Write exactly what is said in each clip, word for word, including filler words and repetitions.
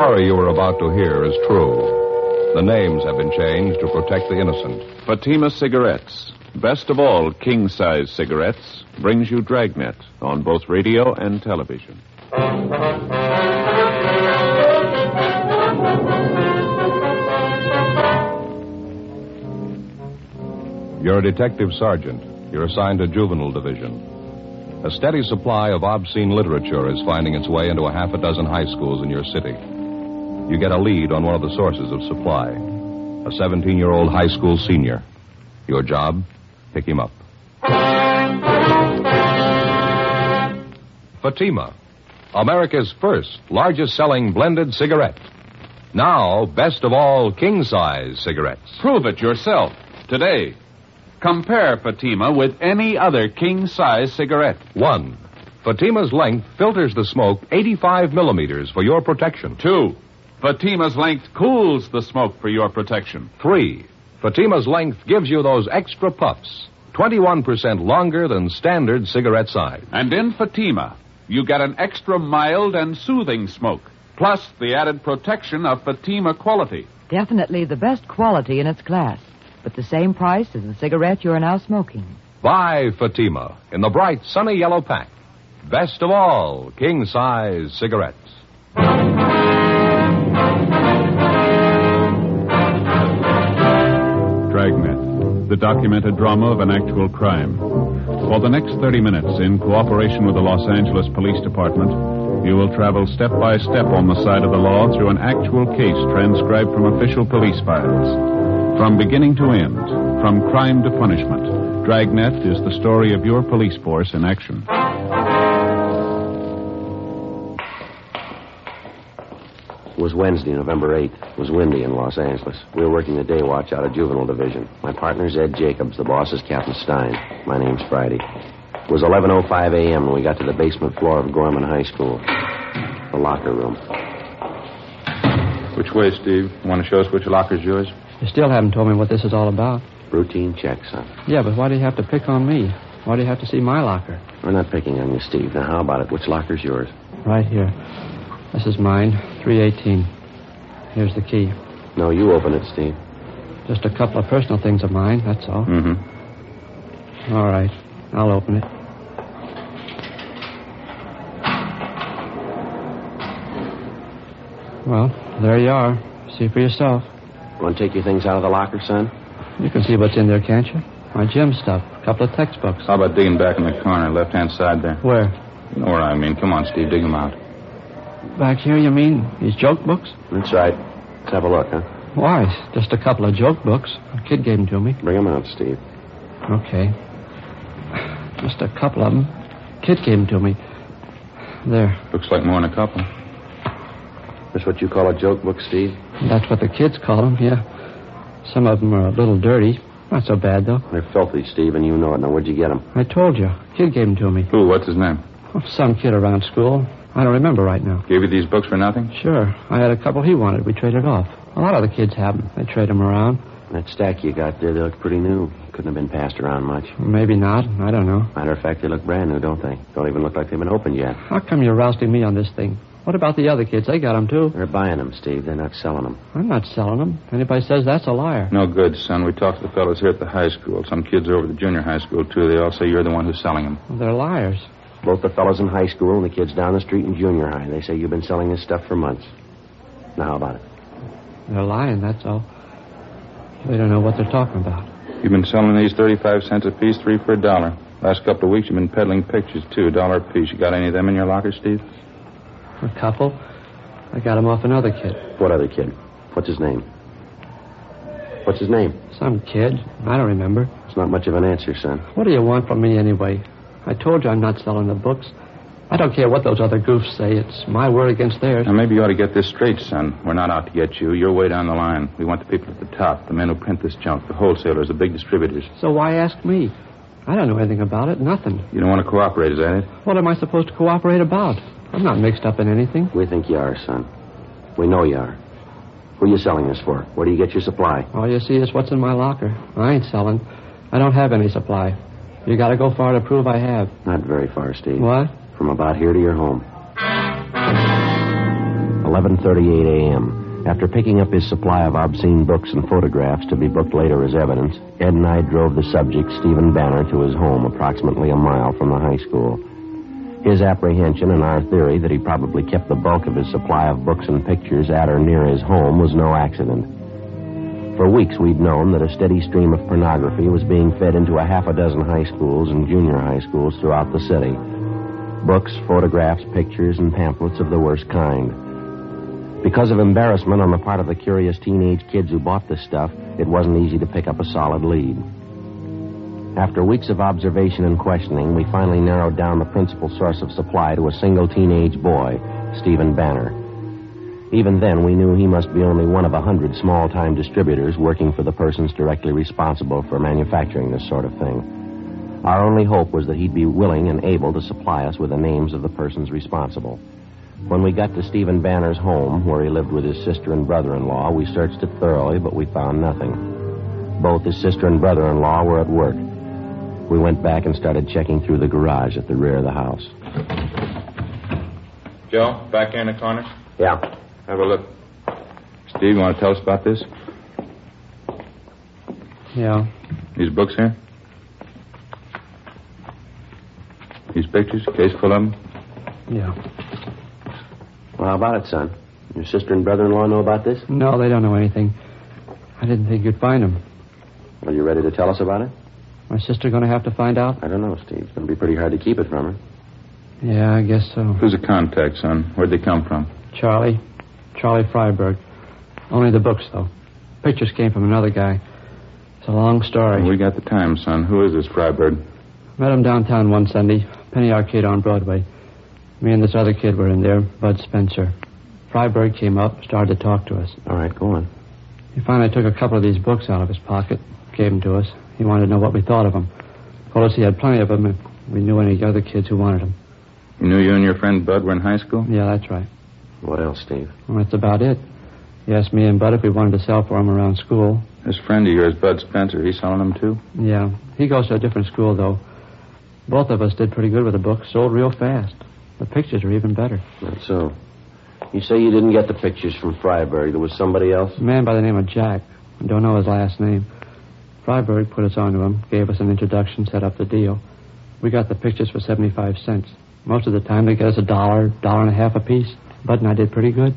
story you are about to hear is true. The names have been changed to protect the innocent. Fatima Cigarettes, best of all king-size cigarettes, brings you Dragnet on both radio and television. You're a detective sergeant. You're assigned to Juvenile Division. A steady supply of obscene literature is finding its way into a half a dozen high schools in your city. You get a lead on one of the sources of supply, a seventeen-year-old high school senior. Your job, pick him up. Fatima, America's first largest-selling blended cigarette. Now, best of all king-size cigarettes. Prove it yourself today. Compare Fatima with any other king-size cigarette. One, Fatima's length filters the smoke eighty-five millimeters for your protection. Two, Fatima's length cools the smoke for your protection. Three, Fatima's length gives you those extra puffs, twenty-one percent longer than standard cigarette size. And in Fatima, you get an extra mild and soothing smoke, plus the added protection of Fatima quality. Definitely the best quality in its class, but the same price as the cigarette you are now smoking. Buy Fatima in the bright, sunny yellow pack. Best of all king-size cigarettes. Dragnet, the documented drama of an actual crime. For the next thirty minutes, in cooperation with the Los Angeles Police Department, you will travel step by step on the side of the law through an actual case transcribed from official police files. From beginning to end, from crime to punishment, Dragnet is the story of your police force in action. It was Wednesday, November eighth. It was windy in Los Angeles. We were working the day watch out of Juvenile Division. My partner's Ed Jacobs. The boss is Captain Stein. My name's Friday. It was eleven oh five a.m. when we got to the basement floor of Gorman High School. The locker room. Which way, Steve? Want to show us which locker's yours? You still haven't told me what this is all about. Routine check, son. Yeah, but why do you have to pick on me? Why do you have to see my locker? We're not picking on you, Steve. Now, how about it? Which locker's yours? Right here. This is mine, three eighteen. Here's the key. No, you open it, Steve. Just a couple of personal things of mine, that's all. Mm-hmm. All right. I'll open it. Well, there you are. See for yourself. Want to take your things out of the locker, son? You can see what's in there, can't you? My gym stuff, a couple of textbooks. How about digging back in the corner, left-hand side there? Where? You know where I mean. Come on, Steve, dig them out. Back here, you mean? These joke books? That's right. Let's have a look, huh? Why? Just a couple of joke books. A kid gave them to me. Bring them out, Steve. Okay. Just a couple of them. Kid gave them to me. There. Looks like more than a couple. That's what you call a joke book, Steve? That's what the kids call them, yeah. Some of them are a little dirty. Not so bad, though. They're filthy, Steve, and you know it. Now, where'd you get them? I told you. Kid gave them to me. Who? What's his name? Oh, some kid around school. I don't remember right now. Gave you these books for nothing? Sure. I had a couple he wanted. We traded off. A lot of the kids have them. They trade them around. That stack you got there, they look pretty new. Couldn't have been passed around much. Maybe not. I don't know. Matter of fact, they look brand new, don't they? Don't even look like they've been opened yet. How come you're rousting me on this thing? What about the other kids? They got them, too. They're buying them, Steve. They're not selling them. I'm not selling them. Anybody says that's a liar. No good, son. We talked to the fellows here at the high school. Some kids over at the junior high school, too. They all say you're the one who's selling them. Well, they're liars. Both the fellows in high school and the kids down the street in junior high. They say you've been selling this stuff for months. Now, how about it? They're lying, that's all. They don't know what they're talking about. You've been selling these thirty-five cents a piece, three for a dollar. Last couple of weeks, you've been peddling pictures, too, a dollar a piece. You got any of them in your locker, Steve? A couple. I got them off another kid. What other kid? What's his name? What's his name? Some kid. I don't remember. It's not much of an answer, son. What do you want from me anyway? I told you I'm not selling the books. I don't care what those other goofs say. It's my word against theirs. Now, maybe you ought to get this straight, son. We're not out to get you. You're way down the line. We want the people at the top, the men who print this junk, the wholesalers, the big distributors. So why ask me? I don't know anything about it. Nothing. You don't want to cooperate, is that it? What am I supposed to cooperate about? I'm not mixed up in anything. We think you are, son. We know you are. Who are you selling this for? Where do you get your supply? All you see is what's in my locker. I ain't selling. I don't have any supply. You got to go far to prove I have. Not very far, Steve. What? From about here to your home. A eleven thirty-eight a.m. After picking up his supply of obscene books and photographs to be booked later as evidence, Ed and I drove the subject, Stephen Banner, to his home approximately a mile from the high school. His apprehension and our theory that he probably kept the bulk of his supply of books and pictures at or near his home was no accident. For weeks we'd known that a steady stream of pornography was being fed into a half a dozen high schools and junior high schools throughout the city. Books, photographs, pictures, and pamphlets of the worst kind. Because of embarrassment on the part of the curious teenage kids who bought this stuff, it wasn't easy to pick up a solid lead. After weeks of observation and questioning, we finally narrowed down the principal source of supply to a single teenage boy, Stephen Banner. Even then, we knew he must be only one of a hundred small-time distributors working for the persons directly responsible for manufacturing this sort of thing. Our only hope was that he'd be willing and able to supply us with the names of the persons responsible. When we got to Stephen Banner's home, where he lived with his sister and brother-in-law, we searched it thoroughly, but we found nothing. Both his sister and brother-in-law were at work. We went back and started checking through the garage at the rear of the house. Joe, back here in the corner? Yeah. Have a look. Steve, you want to tell us about this? Yeah. These books here? These pictures? Case full of them? Yeah. Well, how about it, son? Your sister and brother-in-law know about this? No, they don't know anything. I didn't think you'd find them. Are you ready to tell us about it? My sister going to have to find out? I don't know, Steve. It's going to be pretty hard to keep it from her. Yeah, I guess so. Who's the contact, son? Where'd they come from? Charlie. Charlie Freiberg. Only the books, though. Pictures came from another guy. It's a long story. We got the time, son. Who is this Freiberg? Met him downtown one Sunday. Penny Arcade on Broadway. Me and this other kid were in there, Bud Spencer. Freiberg came up, started to talk to us. All right, go on. He finally took a couple of these books out of his pocket, gave them to us. He wanted to know what we thought of them. Told us he had plenty of them if we knew any other kids who wanted them. You knew you and your friend Bud were in high school? Yeah, that's right. What else, Steve? Well, that's about it. He asked me and Bud if we wanted to sell for him around school. This friend of yours, Bud Spencer, he's selling them too? Yeah. He goes to a different school, though. Both of us did pretty good with the books. Sold real fast. The pictures are even better. That's so. You say you didn't get the pictures from Freiberg. There was somebody else? A man by the name of Jack. I don't know his last name. Freiberg put us onto him, gave us an introduction, set up the deal. We got the pictures for seventy-five cents. Most of the time they get us a dollar, dollar and a half apiece. Bud and I did pretty good.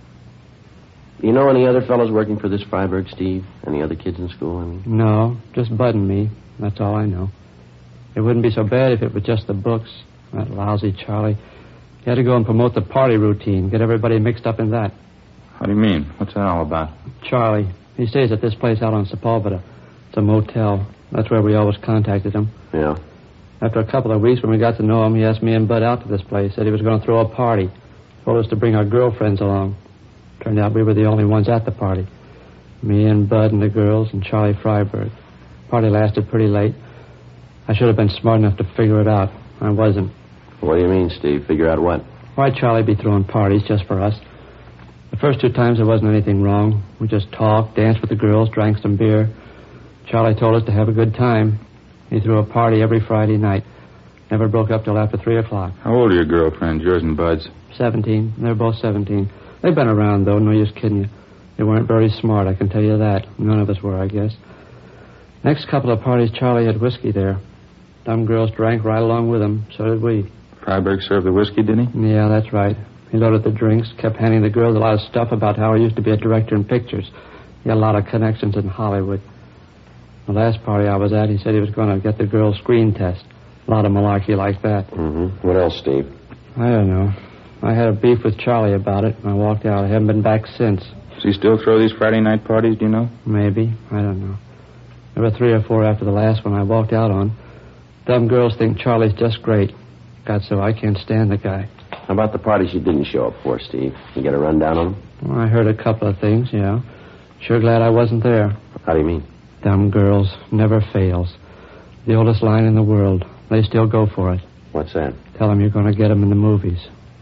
You know any other fellows working for this Freiberg, Steve? Any other kids in school, I mean? No, just Bud and me. That's all I know. It wouldn't be so bad if it was just the books. That lousy Charlie. He had to go and promote the party routine, get everybody mixed up in that. How do you mean? What's that all about? Charlie. He stays at this place out on Sepulveda. It's a motel. That's where we always contacted him. Yeah. After a couple of weeks, when we got to know him, he asked me and Bud out to this place. Said he was going to throw a party. Told us to bring our girlfriends along. Turned out we were the only ones at the party. Me and Bud and the girls and Charlie Freiberg. Party lasted pretty late. I should have been smart enough to figure it out. I wasn't. What do you mean, Steve? Figure out what? Why'd Charlie be throwing parties just for us? The first two times there wasn't anything wrong. We just talked, danced with the girls, drank some beer. Charlie told us to have a good time. He threw a party every Friday night. Never broke up till after three o'clock. How old are your girlfriends, yours and Bud's? Seventeen. They're both seventeen. They've been around, though. No use kidding you. They weren't very smart, I can tell you that. None of us were, I guess. Next couple of parties, Charlie had whiskey there. Dumb girls drank right along with him. So did we. Freiberg served the whiskey, did he? Yeah, that's right. He loaded the drinks, kept handing the girls a lot of stuff about how he used to be a director in pictures. He had a lot of connections in Hollywood. The last party I was at, he said he was going to get the girls' screen test. A lot of malarkey like that. Mm-hmm. What else, Steve? I don't know. I had a beef with Charlie about it, and I walked out. I haven't been back since. Does he still throw these Friday night parties, do you know? Maybe. I don't know. There were three or four after the last one I walked out on. Dumb girls think Charlie's just great. God, so I can't stand the guy. How about the parties you didn't show up for, Steve? You get a rundown on them? Well, I heard a couple of things, yeah. Sure glad I wasn't there. How do you mean? Dumb girls never fails. The oldest line in the world. They still go for it. What's that? Tell them you're going to get them in the movies.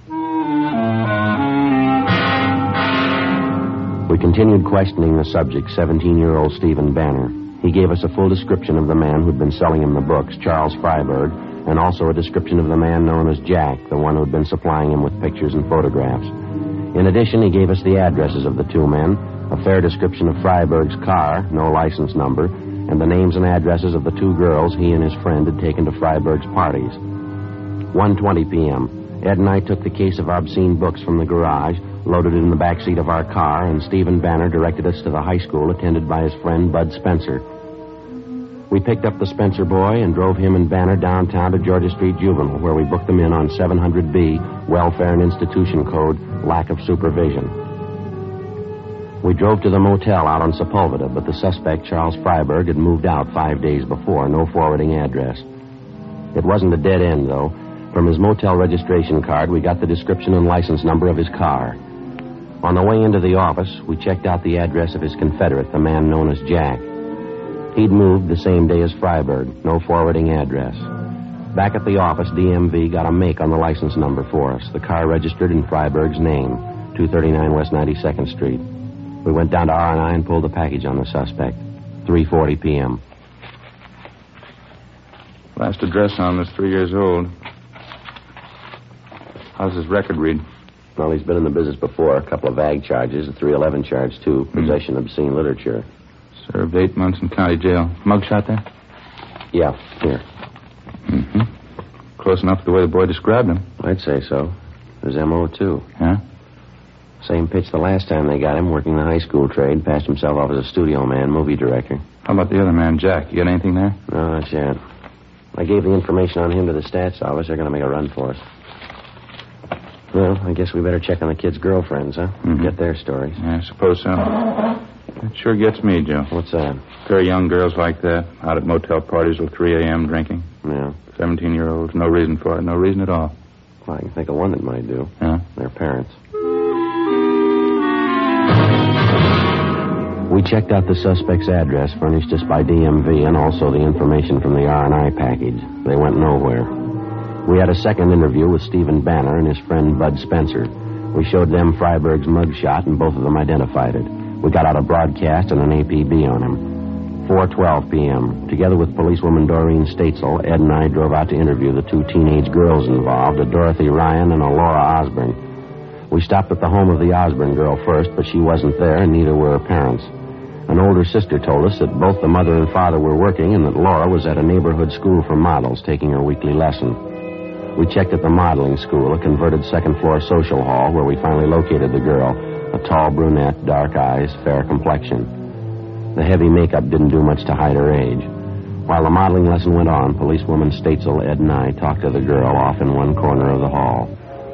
We continued questioning the subject, seventeen-year-old Stephen Banner. He gave us a full description of the man who'd been selling him the books, Charles Freiberg, and also a description of the man known as Jack, the one who'd been supplying him with pictures and photographs. In addition, he gave us the addresses of the two men, a fair description of Freiberg's car, no license number, and the names and addresses of the two girls he and his friend had taken to Freiberg's parties. one twenty p.m. Ed and I took the case of obscene books from the garage, loaded it in the back seat of our car, and Stephen Banner directed us to the high school attended by his friend Bud Spencer. We picked up the Spencer boy and drove him and Banner downtown to Georgia Street Juvenile, where we booked them in on seven hundred B, Welfare and Institution Code, lack of supervision. We drove to the motel out on Sepulveda, but the suspect, Charles Freiberg, had moved out five days before, no forwarding address. It wasn't a dead end, though. From his motel registration card, we got the description and license number of his car. On the way into the office, we checked out the address of his confederate, the man known as Jack. He'd moved the same day as Freiberg, no forwarding address. Back at the office, D M V got a make on the license number for us. The car registered in Freiberg's name, two thirty-nine West ninety-second Street. We went down to R and I and pulled the package on the suspect. three forty p.m. Last address on this three years old. How's his record read? Well, he's been in the business before. A couple of ag charges, a three eleven charge, too. Possession of obscene literature. Served eight months in county jail. Mugshot there? Yeah, here. Mm-hmm. Close enough to the way the boy described him. I'd say so. His M O, too. Yeah? Same pitch the last time they got him, working the high school trade. Passed himself off as a studio man, movie director. How about the other man, Jack? You got anything there? No, not yet. I gave the information on him to the stats office. They're going to make a run for us. Well, I guess we better check on the kids' girlfriends, huh? Mm-hmm. Get their stories. Yeah, I suppose so. It sure gets me, Joe. What's that? Pair of young girls like that, out at motel parties till three a.m. drinking. Yeah. Seventeen-year-olds, no reason for it, no reason at all. Well, I can think of one that might do. Yeah? Their parents. We checked out the suspect's address furnished us by D M V and also the information from the R and I package. They went nowhere. We had a second interview with Stephen Banner and his friend Bud Spencer. We showed them Freiberg's mugshot, and both of them identified it. We got out a broadcast and an A P B on him. four twelve p.m. Together with policewoman Doreen Statesel, Ed and I drove out to interview the two teenage girls involved, a Dorothy Ryan and a Laura Osborne. We stopped at the home of the Osborne girl first, but she wasn't there, and neither were her parents. An older sister told us that both the mother and father were working and that Laura was at a neighborhood school for models taking her weekly lesson. We checked at the modeling school, a converted second-floor social hall, where we finally located the girl, a tall brunette, dark eyes, fair complexion. The heavy makeup didn't do much to hide her age. While the modeling lesson went on, policewoman Statesel, Ed, and I talked to the girl off in one corner of the hall.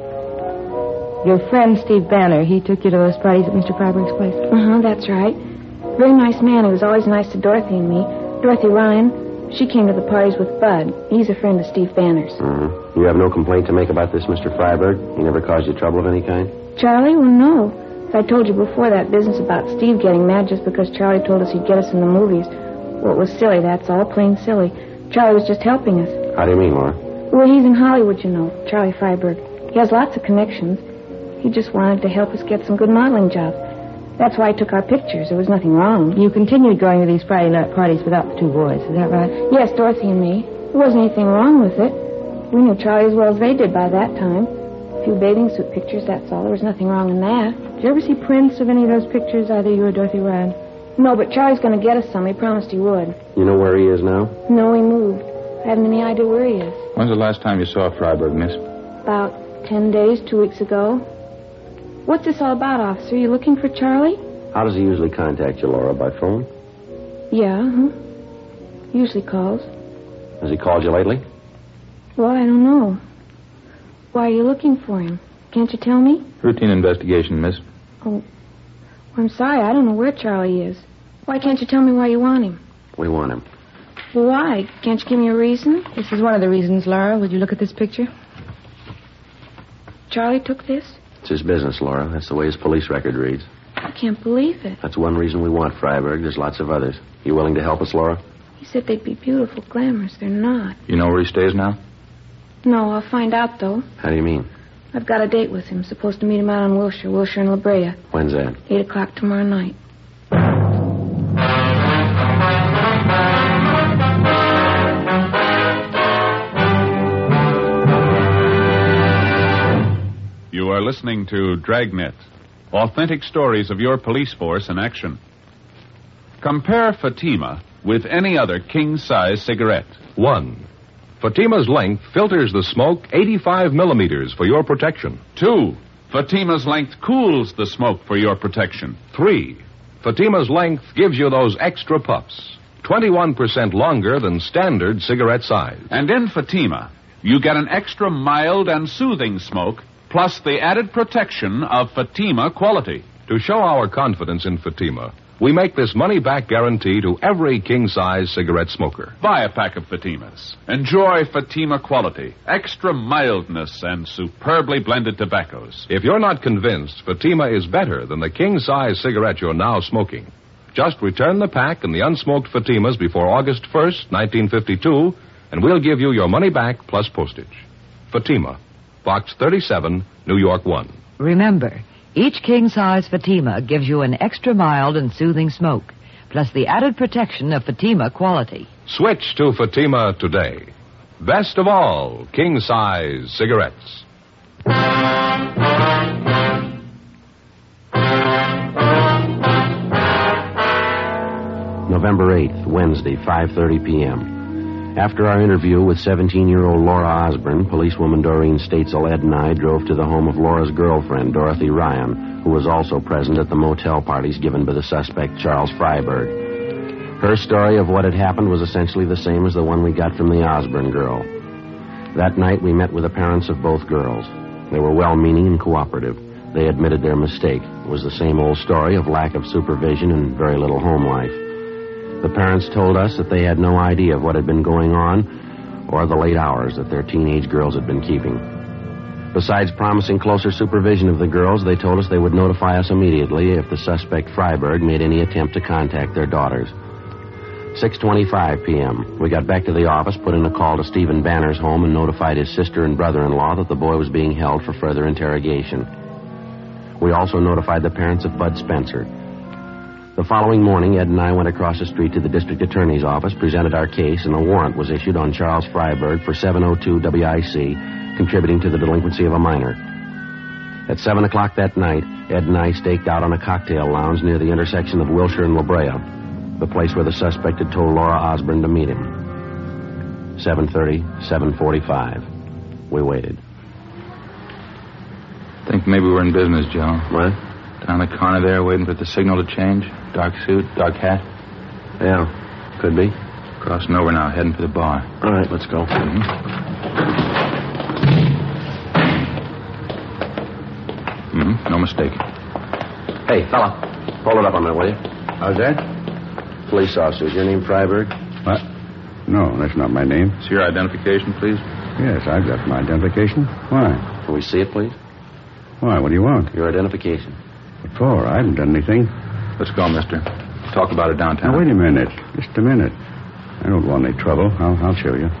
Your friend, Steve Banner, he took you to those parties at Mister Freiberg's place? Uh-huh, that's right. Very nice man. He was always nice to Dorothy and me. Dorothy Ryan, she came to the parties with Bud. He's a friend of Steve Banner's. Mm-hmm. You have no complaint to make about this, Mister Freiberg? He never caused you trouble of any kind? Charlie? Well, no. As I told you before, that business about Steve getting mad just because Charlie told us he'd get us in the movies. Well, it was silly, that's all. Plain silly. Charlie was just helping us. How do you mean, Laura? Well, he's in Hollywood, you know, Charlie Freiberg. He has lots of connections. He just wanted to help us get some good modeling jobs. That's why I took our pictures. There was nothing wrong. You continued going to these Friday night parties without the two boys, is that right? Yes, Dorothy and me. There wasn't anything wrong with it. We knew Charlie as well as they did by that time. A few bathing suit pictures, that's all. There was nothing wrong in that. Did you ever see prints of any of those pictures, either you or Dorothy Ryan? No, but Charlie's going to get us some. He promised he would. You know where he is now? No, he moved. I haven't any idea where he is. When's the last time you saw Freiberg, miss? About ten days, two weeks ago. What's this all about, officer? You looking for Charlie? How does he usually contact you, Laura? By phone? Yeah, huh? Usually calls. Has he called you lately? Well, I don't know. Why are you looking for him? Can't you tell me? Routine investigation, miss. Oh, I'm sorry. I don't know where Charlie is. Why can't you tell me why you want him? We want him. Well, why? Can't you give me a reason? This is one of the reasons, Laura. Would you look at this picture? Charlie took this? It's his business, Laura. That's the way his police record reads. I can't believe it. That's one reason we want Freiberg. There's lots of others. You willing to help us, Laura? He said they'd be beautiful, glamorous. They're not. You know where he stays now? No, I'll find out, though. How do you mean? I've got a date with him. Supposed to meet him out on Wilshire, Wilshire and La Brea. When's that? Eight o'clock tomorrow night. You are listening listening to Dragnet, authentic stories of your police force in action. Compare Fatima with any other king-size cigarette. One, Fatima's length filters the smoke eighty-five millimeters for your protection. Two, Fatima's length cools the smoke for your protection. Three, Fatima's length gives you those extra puffs, twenty-one percent longer than standard cigarette size. And in Fatima, you get an extra mild and soothing smoke, plus the added protection of Fatima quality. To show our confidence in Fatima, we make this money-back guarantee to every king-size cigarette smoker. Buy a pack of Fatimas. Enjoy Fatima quality, extra mildness, and superbly blended tobaccos. If you're not convinced Fatima is better than the king-size cigarette you're now smoking, just return the pack and the unsmoked Fatimas before August first, nineteen fifty-two, and we'll give you your money back plus postage. Fatima, Box thirty-seven, New York one. Remember, each king-size Fatima gives you an extra mild and soothing smoke, plus the added protection of Fatima quality. Switch to Fatima today. Best of all, king-size cigarettes. November eighth, Wednesday, five thirty p.m. After our interview with seventeen-year-old Laura Osborne, policewoman Doreen Statesel, Ed and I drove to the home of Laura's girlfriend, Dorothy Ryan, who was also present at the motel parties given by the suspect, Charles Freiberg. Her story of what had happened was essentially the same as the one we got from the Osborne girl. That night, we met with the parents of both girls. They were well-meaning and cooperative. They admitted their mistake. It was the same old story of lack of supervision and very little home life. The parents told us that they had no idea of what had been going on or the late hours that their teenage girls had been keeping. Besides promising closer supervision of the girls, they told us they would notify us immediately if the suspect Freiberg made any attempt to contact their daughters. six twenty-five p.m. We got back to the office, put in a call to Stephen Banner's home, and notified his sister and brother-in-law that the boy was being held for further interrogation. We also notified the parents of Bud Spencer. The following morning, Ed and I went across the street to the district attorney's office, presented our case, and a warrant was issued on Charles Freiberg for seven oh two W I C, contributing to the delinquency of a minor. At seven o'clock that night, Ed and I staked out on a cocktail lounge near the intersection of Wilshire and La Brea, the place where the suspect had told Laura Osborne to meet him. seven thirty, seven forty-five. We waited. Think maybe we're in business, Joe. What? Down the corner there, waiting for the signal to change. Dark suit, dark hat. Yeah, could be. Crossing over now, heading for the bar. All right, let's go. Mm-hmm. Mm-hmm, no mistake. Hey, fella, hold it up on that, will you? How's that? Police officer, is your name Freiberg? What? No, that's not my name. It's your identification, please. Yes, I've got my identification. Why? Can we see it, please? Why, what do you want? Your identification. What for? I haven't done anything. Let's go, mister. Talk about it downtown. Now, wait a minute. Just a minute. I don't want any trouble. I'll, I'll show you.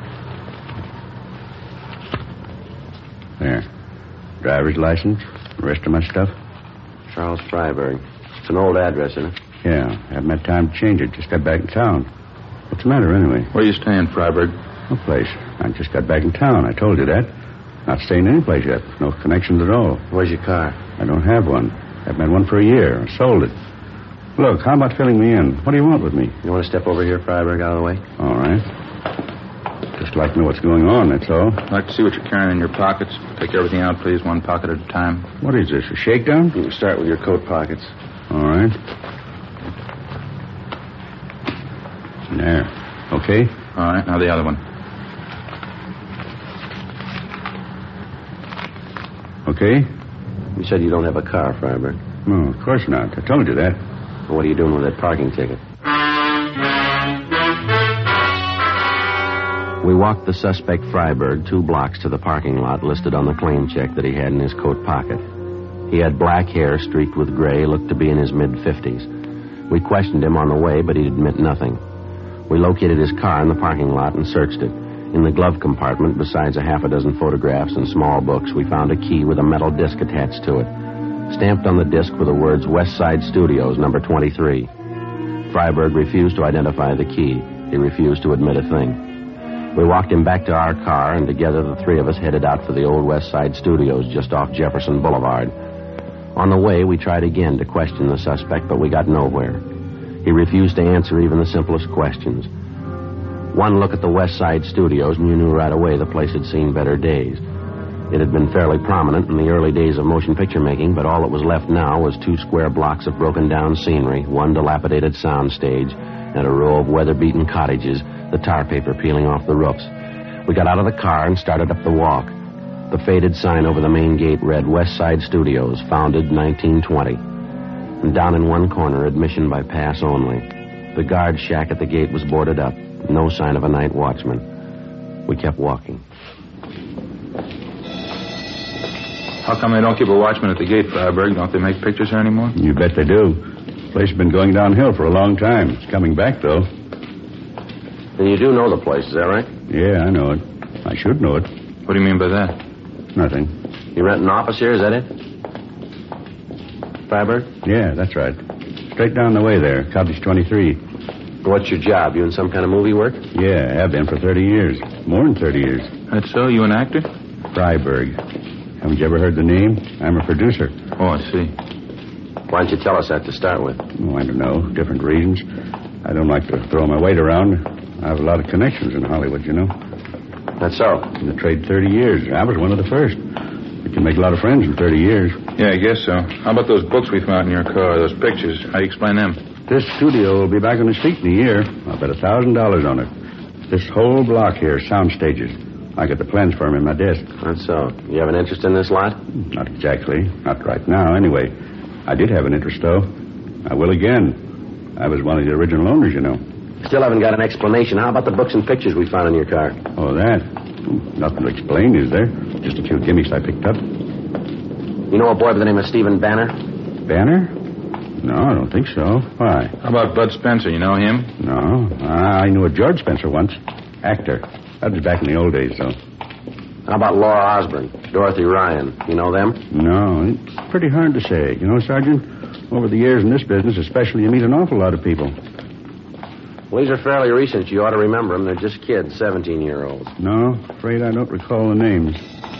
There. Driver's license, the rest of my stuff. Charles Freiberg. It's an old address, isn't it? Yeah, haven't had time to change it. Just got back in town. What's the matter, anyway? Where are you staying, Freiberg? No place. I just got back in town. I told you that. Not staying any place yet. No connections at all. Where's your car? I don't have one. I've had one for a year. I sold it. Look, how about filling me in? What do you want with me? You want to step over here, Freiberg, out of the way? All right. Just like to know what's going on, that's all. I'd like to see what you're carrying in your pockets. Take everything out, please, one pocket at a time. What is this, a shakedown? You can start with your coat pockets. All right. There. Okay? All right, now the other one. Okay? You said you don't have a car, Freiberg. No, of course not. I told you that. Well, what are you doing with that parking ticket? We walked the suspect Freiberg two blocks to the parking lot listed on the claim check that he had in his coat pocket. He had black hair streaked with gray, looked to be in his mid-fifties. We questioned him on the way, but he'd admit nothing. We located his car in the parking lot and searched it. In the glove compartment, besides a half a dozen photographs and small books, we found a key with a metal disc attached to it. Stamped on the disc were the words West Side Studios, number twenty-three. Freiberg refused to identify the key. He refused to admit a thing. We walked him back to our car, and together the three of us headed out for the old West Side Studios just off Jefferson Boulevard. On the way, we tried again to question the suspect, but we got nowhere. He refused to answer even the simplest questions. One look at the West Side Studios, and you knew right away the place had seen better days. It had been fairly prominent in the early days of motion picture making, but all that was left now was two square blocks of broken-down scenery, one dilapidated sound stage, and a row of weather-beaten cottages, the tar paper peeling off the roofs. We got out of the car and started up the walk. The faded sign over the main gate read West Side Studios, founded nineteen twenty. And down in one corner, admission by pass only. The guard shack at the gate was boarded up. No sign of a night watchman. We kept walking. How come they don't keep a watchman at the gate, Freiberg? Don't they make pictures here anymore? You bet they do. The place has been going downhill for a long time. It's coming back, though. Then you do know the place, is that right? Yeah, I know it. I should know it. What do you mean by that? Nothing. You rent an office here, is that it? Freiberg? Yeah, that's right. Straight down the way there, Cottage twenty-three. What's your job? You in some kind of movie work? Yeah, I have been for thirty years. More than thirty years. That's so? You an actor? Freiberg. Haven't you ever heard the name? I'm a producer. Oh, I see. Why don't you tell us that to start with? Oh, I don't know. Different reasons. I don't like to throw my weight around. I have a lot of connections in Hollywood, you know. That's so. In the trade thirty years. I was one of the first. You can make a lot of friends in thirty years. Yeah, I guess so. How about those books we found in your car, those pictures? How do you explain them? This studio will be back on its feet in a year. I'll bet a thousand dollars on it. This whole block here, sound stages. I got the plans for them in my desk. That's so. You have an interest in this lot? Not exactly. Not right now, anyway. I did have an interest, though. I will again. I was one of the original owners, you know. Still haven't got an explanation. How about the books and pictures we found in your car? Oh, that? Nothing to explain, is there? Just a few gimmicks I picked up. You know a boy by the name of Stephen Banner? Banner? No, I don't think so. Why? How about Bud Spencer? You know him? No. I knew a George Spencer once. Actor. That was back in the old days, though. How about Laura Osborne, Dorothy Ryan? You know them? No, it's pretty hard to say. You know, Sergeant, over the years in this business, especially, you meet an awful lot of people. Well, these are fairly recent. You ought to remember them. They're just kids, seventeen-year-olds. No, afraid I don't recall the names.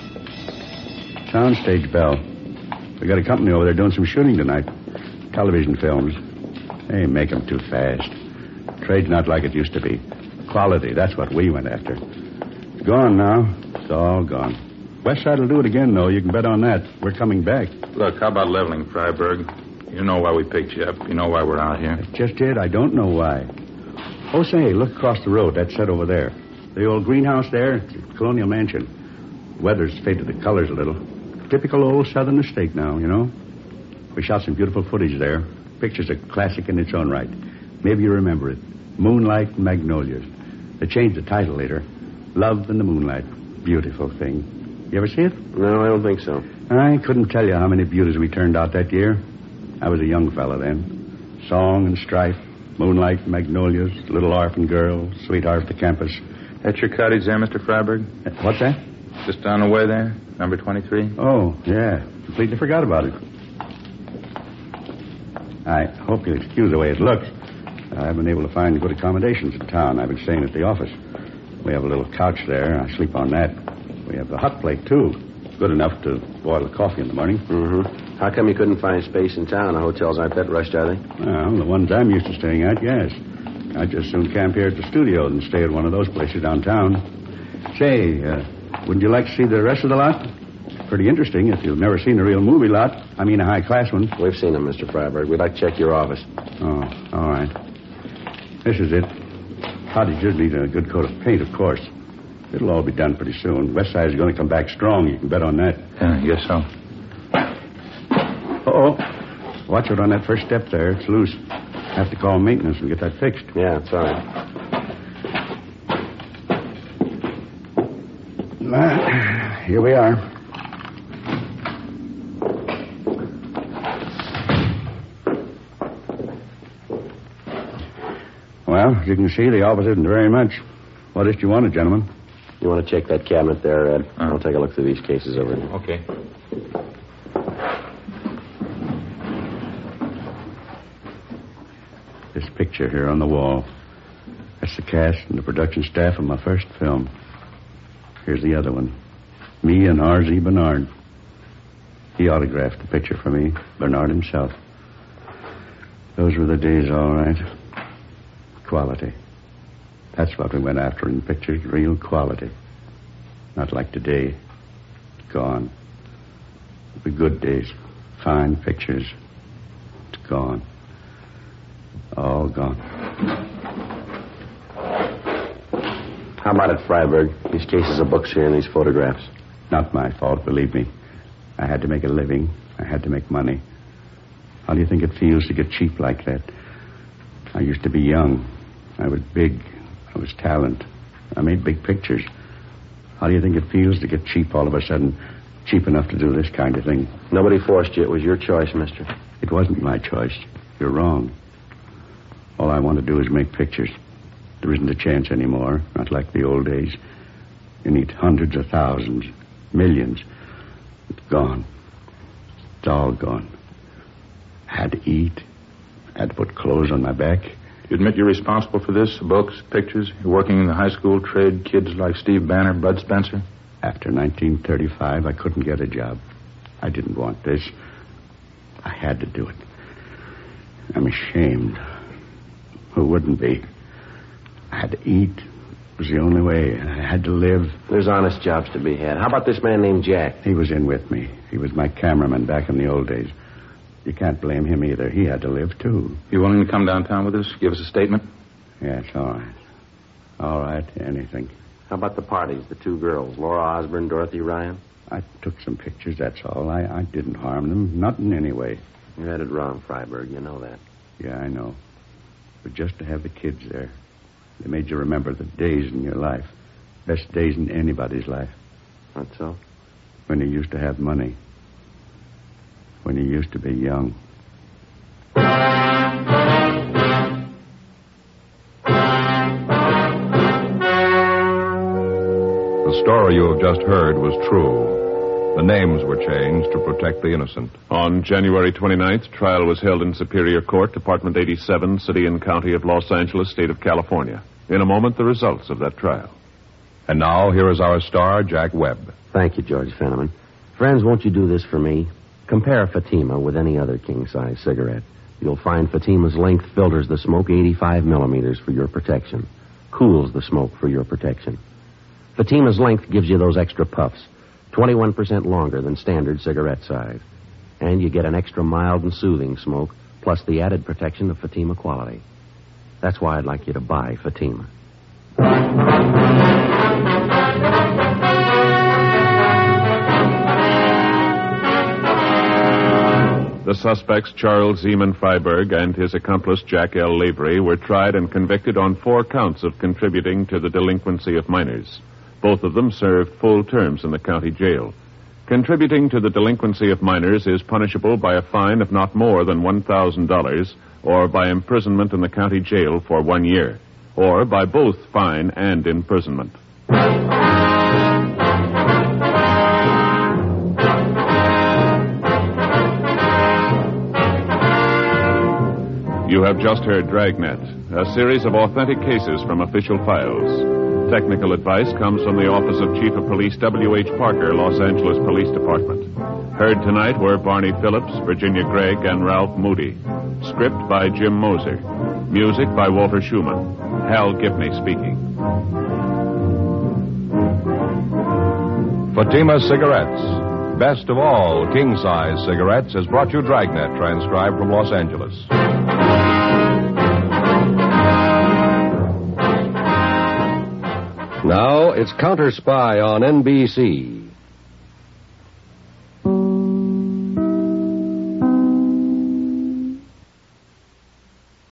Soundstage Bell. We got a company over there doing some shooting tonight. Television films. They make them too fast. Trade's not like it used to be. Quality, that's what we went after. It's gone now. It's all gone. West Side will do it again, though. You can bet on that. We're coming back. Look, how about leveling, Freiberg? You know why we picked you up. You know why we're out here. That's just it. I don't know why. Oh, say, look across the road. That's set over there. The old greenhouse there, it's a colonial mansion. Weather's faded the colors a little. Typical old southern estate now, you know. We shot some beautiful footage there. Picture's a classic in its own right. Maybe you remember it. Moonlight Magnolias. They changed the title later. Love in the Moonlight. Beautiful thing. You ever see it? No, I don't think so. I couldn't tell you how many beauties we turned out that year. I was a young fella then. Song and strife, moonlight, magnolias, little orphan girl, sweetheart of the campus. That's your cottage there, Mister Freiberg? What's that? Just down the way there, number twenty-three? Oh, yeah. Completely forgot about it. I hope you'll excuse the way it looks. I've been able to find good accommodations in town. I've been staying at the office. We have a little couch there. I sleep on that. We have the hot plate, too. Good enough to boil the coffee in the morning. Mm-hmm. How come you couldn't find space in town? The hotels aren't that rushed, are they? Well, the ones I'm used to staying at, yes. I'd just soon camp here at the studio than stay at one of those places downtown. Say, uh, wouldn't you like to see the rest of the lot? Pretty interesting if you've never seen a real movie lot. I mean a high-class one. We've seen them, Mister Freiberg. We'd like to check your office. Oh, all right. This is it. Cottages need a good coat of paint, of course. It'll all be done pretty soon. West Side is going to come back strong. You can bet on that. Yeah, I guess so. Uh-oh. Watch it on that first step there. It's loose. Have to call maintenance and get that fixed. Yeah, that's all right. Uh, here we are. Well, as you can see, the office isn't very much. What is it you wanted, gentlemen? You want to check that cabinet there, Ed? Uh, I'll take a look through these cases over there. Okay. This picture here on the wall. That's the cast and the production staff of my first film. Here's the other one. Me and R Z Bernard. He autographed the picture for me, Bernard himself. Those were the days, all right. Quality. That's what we went after in pictures, real quality. Not like today. Gone. The good days. Fine pictures. It's gone. All gone. How about it, Freiberg? These cases of books here and these photographs. Not my fault, believe me. I had to make a living. I had to make money. How do you think it feels to get cheap like that? I used to be young. I was big. I was talent. I made big pictures. How do you think it feels to get cheap all of a sudden? Cheap enough to do this kind of thing? Nobody forced you. It was your choice, mister. It wasn't my choice. You're wrong. All I want to do is make pictures. There isn't a chance anymore. Not like the old days. You need hundreds of thousands. Millions. It's gone. It's all gone. I had to eat. I had to put clothes on my back. You admit you're responsible for this? Books, pictures? You're working in the high school trade, kids like Steve Banner, Bud Spencer? After nineteen thirty-five, I couldn't get a job. I didn't want this. I had to do it. I'm ashamed. Who wouldn't be? I had to eat. It was the only way. I had to live. There's honest jobs to be had. How about this man named Jack? He was in with me. He was my cameraman back in the old days. You can't blame him either. He had to live, too. You willing to come downtown with us? Give us a statement? Yes, all right. All right, anything. How about the parties, the two girls, Laura Osborne, Dorothy Ryan? I took some pictures, that's all. I, I didn't harm them. Not in any way. You had it wrong, Freiberg. You know that. Yeah, I know. But just to have the kids there, they made you remember the days in your life. Best days in anybody's life. That's so? When you used to have money. When you used to be young. The story you have just heard was true. The names were changed to protect the innocent. On January twenty-ninth, trial was held in Superior Court, Department eighty-seven, City and County of Los Angeles, State of California. In a moment, the results of that trial. And now, here is our star, Jack Webb. Thank you, George Fenneman. Friends, won't you do this for me? Compare Fatima with any other king-size cigarette. You'll find Fatima's length filters the smoke eighty-five millimeters for your protection. Cools the smoke for your protection. Fatima's length gives you those extra puffs. twenty-one percent longer than standard cigarette size. And you get an extra mild and soothing smoke, plus the added protection of Fatima quality. That's why I'd like you to buy Fatima. The suspects, Charles Zeman Freiberg and his accomplice, Jack L. Lavery, were tried and convicted on four counts of contributing to the delinquency of minors. Both of them served full terms in the county jail. Contributing to the delinquency of minors is punishable by a fine of not more than one thousand dollars or by imprisonment in the county jail for one year, or by both fine and imprisonment. You have just heard Dragnet, a series of authentic cases from official files. Technical advice comes from the Office of Chief of Police W H. Parker, Los Angeles Police Department. Heard tonight were Barney Phillips, Virginia Gregg, and Ralph Moody. Script by Jim Moser. Music by Walter Schumann. Hal Gibney speaking. Fatima Cigarettes. Best of all king-size cigarettes has brought you Dragnet, transcribed from Los Angeles. Now it's Counter Spy on N B C.